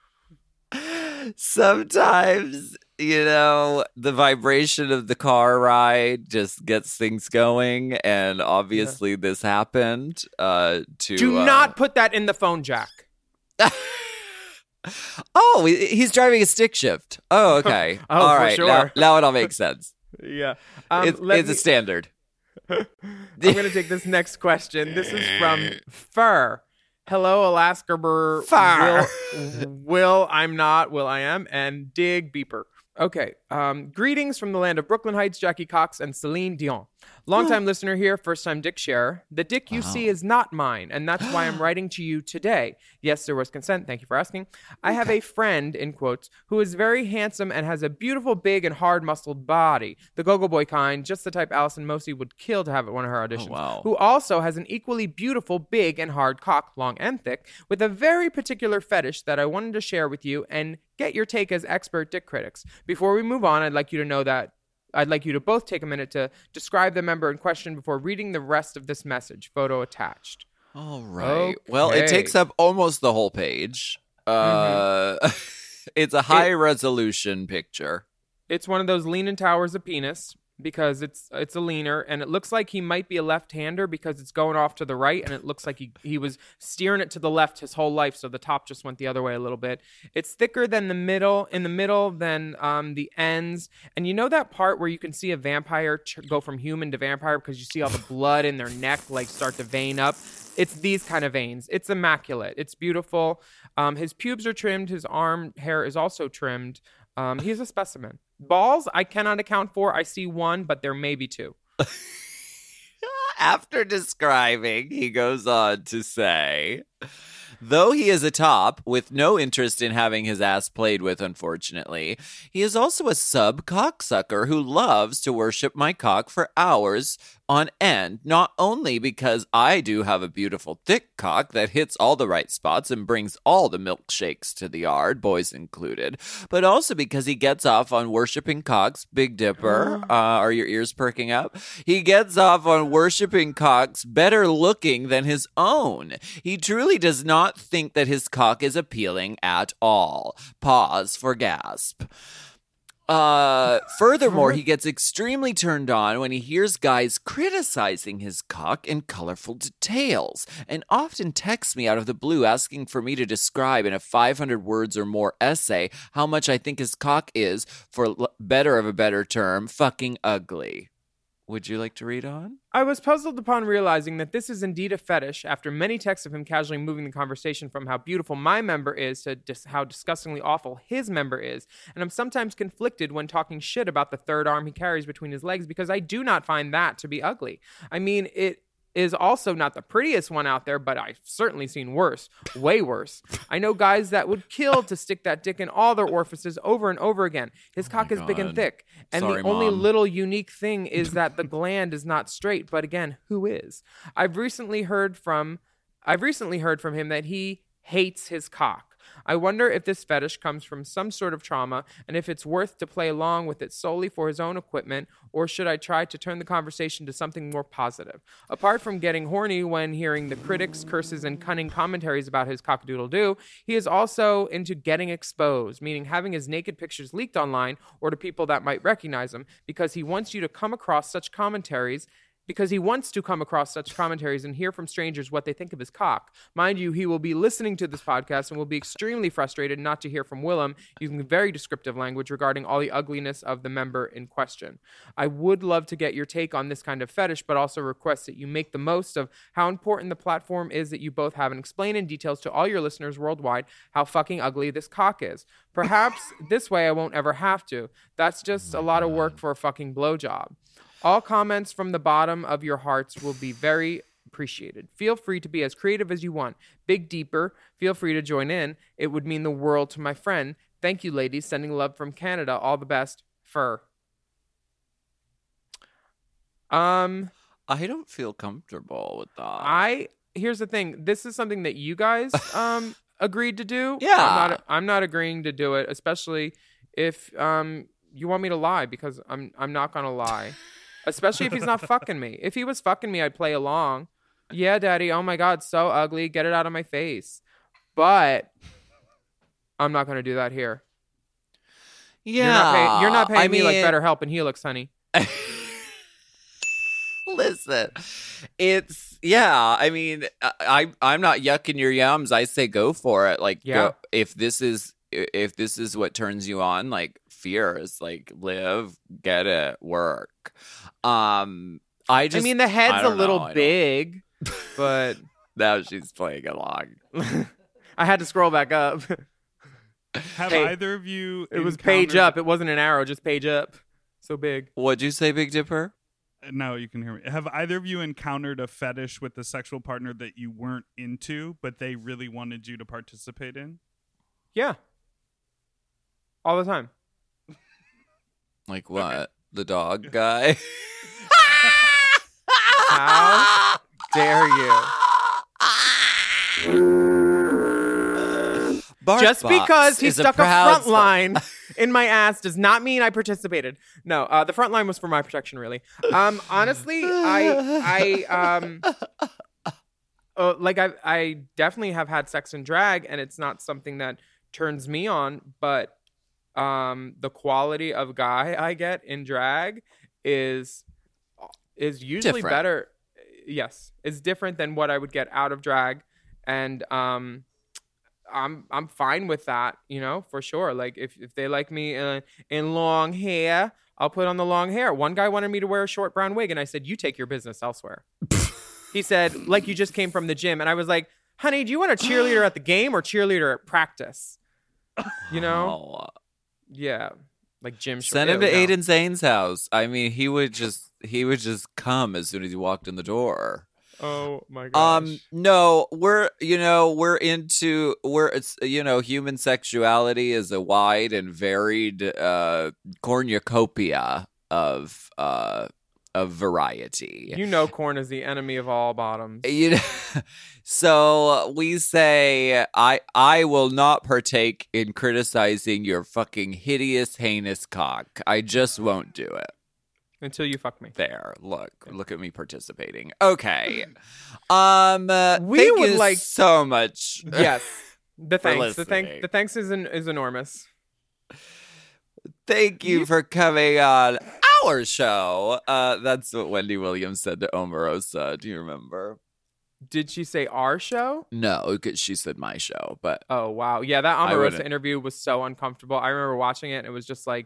Sometimes, the vibration of the car ride just gets things going. And obviously this happened. Do not put that in the phone jack. Oh, he's driving a stick shift. Oh, okay. All right. Sure. Now it all makes sense. Yeah. It's a standard. I'm going to take this next question. This is from Fur. Hello, Alaska Burr. Fur. Will I'm not. Will I am. And Dig Beeper. Okay. Greetings from the land of Brooklyn Heights, Jackie Cox, and Celine Dion. Long-time listener here, first-time Dick sharer. The dick you see is not mine, and that's why I'm writing to you today. Yes, there was consent. Thank you for asking. I have a friend, in quotes, who is very handsome and has a beautiful, big, and hard-muscled body. The go-go boy kind, just the type Allison Mosley would kill to have at one of her auditions. Oh, wow. Who also has an equally beautiful, big, and hard cock, long and thick, with a very particular fetish that I wanted to share with you and get your take as expert dick critics. Before we move on, I'd like you to both take a minute to describe the member in question before reading the rest of this message. Photo attached. All right. Okay. Well, it takes up almost the whole page. It's a high-resolution picture. It's one of those leaning towers of penis because it's a leaner, and it looks like he might be a left-hander because it's going off to the right, and it looks like he was steering it to the left his whole life, so the top just went the other way a little bit. It's thicker than the middle than the ends, and you know that part where you can see a vampire go from human to vampire because you see all the blood in their neck start to vein up? It's these kind of veins. It's immaculate. It's beautiful. His pubes are trimmed. His arm hair is also trimmed. He's a specimen. Balls, I cannot account for. I see one, but there may be two. After describing, he goes on to say, though he is a top with no interest in having his ass played with, unfortunately, he is also a sub-cocksucker who loves to worship my cock for hours on end, not only because I do have a beautiful thick cock that hits all the right spots and brings all the milkshakes to the yard, boys included, but also because he gets off on worshiping cocks. Big Dipper, are your ears perking up? He gets off on worshiping cocks better looking than his own. He truly does not think that his cock is appealing at all. Pause for gasp. Furthermore, he gets extremely turned on when he hears guys criticizing his cock in colorful details, and often texts me out of the blue asking for me to describe in a 500 words or more essay how much I think his cock is, for better of a better term, fucking ugly. Would you like to read on? I was puzzled upon realizing that this is indeed a fetish after many texts of him casually moving the conversation from how beautiful my member is to how disgustingly awful his member is. And I'm sometimes conflicted when talking shit about the third arm he carries between his legs because I do not find that to be ugly. I mean, it is also not the prettiest one out there, but I've certainly seen worse, way worse. I know guys that would kill to stick that dick in all their orifices over and over again. His cock is big and thick. And the only little unique thing is that the gland is not straight. But again, who is? I've recently heard from him that he hates his cock. I wonder if this fetish comes from some sort of trauma and if it's worth to play along with it solely for his own equipment, or should I try to turn the conversation to something more positive? Apart from getting horny when hearing the critics' curses and cunning commentaries about his cock-a-doodle-doo, he is also into getting exposed, meaning having his naked pictures leaked online or to people that might recognize him, because he wants to come across such commentaries and hear from strangers what they think of his cock. Mind you, he will be listening to this podcast and will be extremely frustrated not to hear from Willem, using very descriptive language regarding all the ugliness of the member in question. I would love to get your take on this kind of fetish, but also request that you make the most of how important the platform is that you both have and explain in details to all your listeners worldwide how fucking ugly this cock is. Perhaps this way I won't ever have to. That's just a lot of work for a fucking blowjob. All comments from the bottom of your hearts will be very appreciated. Feel free to be as creative as you want. Big Deeper, feel free to join in. It would mean the world to my friend. Thank you, ladies. Sending love from Canada. All the best. Fur. I don't feel comfortable with that. Here's the thing. This is something that you guys agreed to do. Yeah. I'm not agreeing to do it, especially if you want me to lie because I'm not gonna lie, especially if he's not fucking me. If he was fucking me, I'd play along. Yeah, daddy. Oh my God, so ugly. Get it out of my face. But I'm not gonna do that here. Yeah, you're not paying me like BetterHelp and Helix, honey. Listen, it's I mean, I'm not yucking your yums. I say go for it. Like, go, if this is what turns you on, like fierce, like live, get it, work. I mean, the head's a little big, but now she's playing along. I had to scroll back up. Have either of you? It was page up. It wasn't an arrow, just page up. So big. What'd you say, Big Dipper? No, you can hear me. Have either of you encountered a fetish with a sexual partner that you weren't into, but they really wanted you to participate in? Yeah. All the time. Like what? The dog guy? How dare you? Just because he stuck a front line in my ass does not mean I participated. No, the front line was for my protection, really. Honestly, I definitely have had sex in drag, and it's not something that turns me on, but the quality of guy I get in drag is usually different. Better. Yes, it's different than what I would get out of drag, and I'm fine with that, for sure. Like if they like me in long hair, I'll put on the long hair. One guy wanted me to wear a short brown wig, and I said, "You take your business elsewhere." He said, "Like you just came from the gym," and I was like, "Honey, do you want a cheerleader at the game or cheerleader at practice?" Oh. Yeah, like gym. Send him to Aiden Zane's house. I mean, he would just come as soon as he walked in the door. Oh my gosh. No, human sexuality is a wide and varied cornucopia of variety. Corn is the enemy of all bottoms. So we say I will not partake in criticizing your fucking hideous, heinous cock. I just won't do it. Until you fuck me. There, look at me participating. Okay, thank you so much. Yes, the thanks. The thanks is enormous. Thank you for coming on our show. That's what Wendy Williams said to Omarosa. Do you remember? Did she say our show? No, because she said my show. But oh wow, yeah, that Omarosa interview was so uncomfortable. I remember watching it, and it was just like,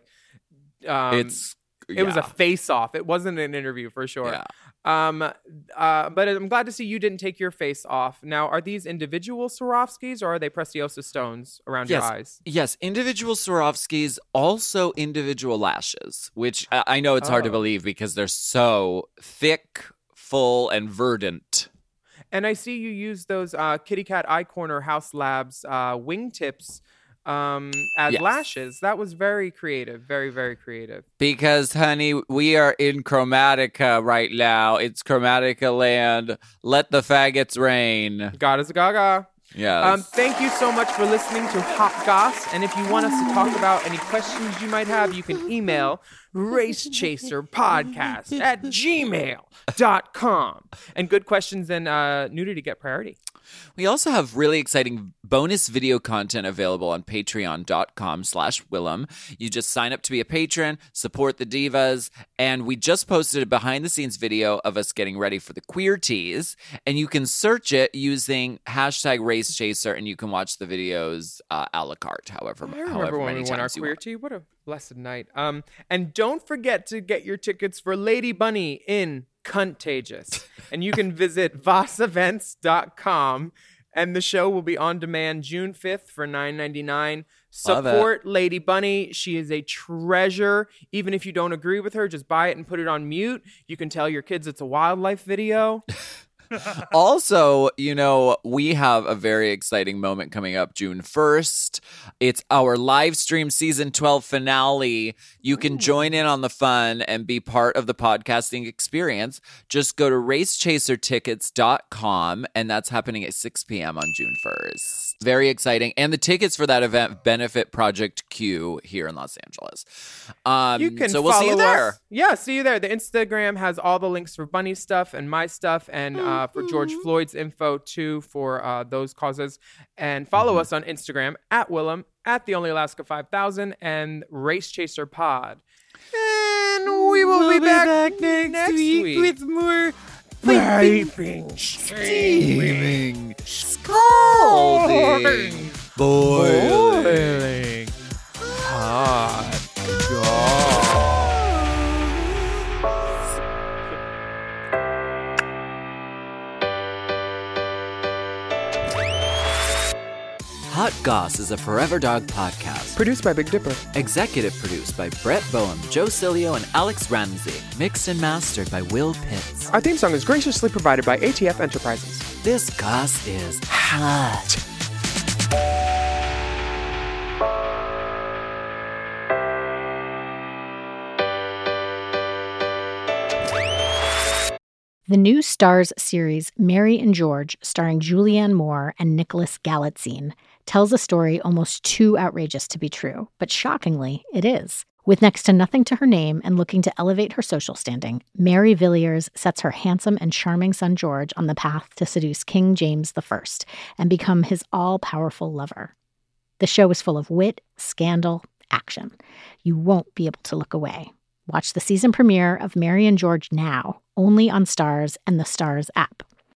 It was a face-off. It wasn't an interview for sure. Yeah. But I'm glad to see you didn't take your face off. Now, are these individual Swarovskis or are they Preciosa stones around your eyes? Yes, individual Swarovskis, also individual lashes, which I know it's hard to believe because they're so thick, full, and verdant. And I see you use those Kitty Cat Eye Corner House Labs wingtips as lashes. That was very creative. Very, very creative. Because, honey, we are in Chromatica right now. It's Chromatica land. Let the faggots rain. God is a gaga. Yes. Thank you so much for listening to Hot Goss. And if you want us to talk about any questions you might have, you can email racechaserpodcast@gmail.com. And good questions and nudity get priority. We also have really exciting bonus video content available on patreon.com/Willem. You just sign up to be a patron, support the divas, and we just posted a behind-the-scenes video of us getting ready for the Queer Teas, and you can search it using #RaceChaser, and you can watch the videos a la carte, however many times you want. I remember when we went our Queer Tea. What a blessed night. And don't forget to get your tickets for Lady Bunny in Cuntagious. And you can visit vossevents.com, and the show will be on demand June 5th for $9.99. Support Lady Bunny. She is a treasure. Even if you don't agree with her, just buy it and put it on mute. You can tell your kids it's a wildlife video. Also, we have a very exciting moment coming up June 1st. It's our live stream season 12 finale. You can join in on the fun and be part of the podcasting experience. Just go to racechasertickets.com, and that's happening at 6 p.m. on June 1st. Very exciting. And the tickets for that event benefit Project Q here in Los Angeles. You can so we'll see you there. Us. Yeah, see you there. The Instagram has all the links for Bunny stuff and my stuff, and for George Floyd's info too for those causes. And follow us on Instagram at Willem, at The Only Alaska 5000, and Race Chaser Pod. And we will be back next week with more piping, steaming, scalding, boiling, hot dogs. Hot Goss is a Forever Dog podcast. Produced by Big Dipper. Executive produced by Brett Boehm, Joe Cilio, and Alex Ramsey. Mixed and mastered by Will Pitts. Our theme song is graciously provided by ATF Enterprises. This Goss is hot. The new Starz series Mary and George, starring Julianne Moore and Nicholas Galitzine, tells a story almost too outrageous to be true, but shockingly, it is. With next to nothing to her name and looking to elevate her social standing, Mary Villiers sets her handsome and charming son George on the path to seduce King James I and become his all-powerful lover. The show is full of wit, scandal, action. You won't be able to look away. Watch the season premiere of Mary and George now, only on Starz and the Starz app.